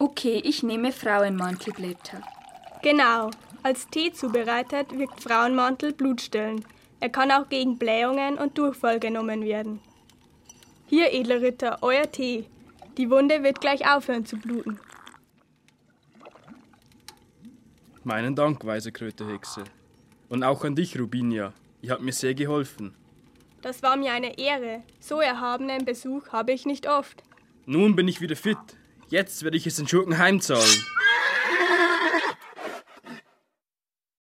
Okay, ich nehme Frauenmantelblätter. Genau. Als Tee zubereitet wirkt Frauenmantel blutstillend. Er kann auch gegen Blähungen und Durchfall genommen werden. Hier, edler Ritter, euer Tee. Die Wunde wird gleich aufhören zu bluten. Meinen Dank, weise Krötehexe. Und auch an dich, Rubinia. Ihr habt mir sehr geholfen. Das war mir eine Ehre. So erhabenen Besuch habe ich nicht oft. Nun bin ich wieder fit. Jetzt werde ich es den Schurken heimzahlen.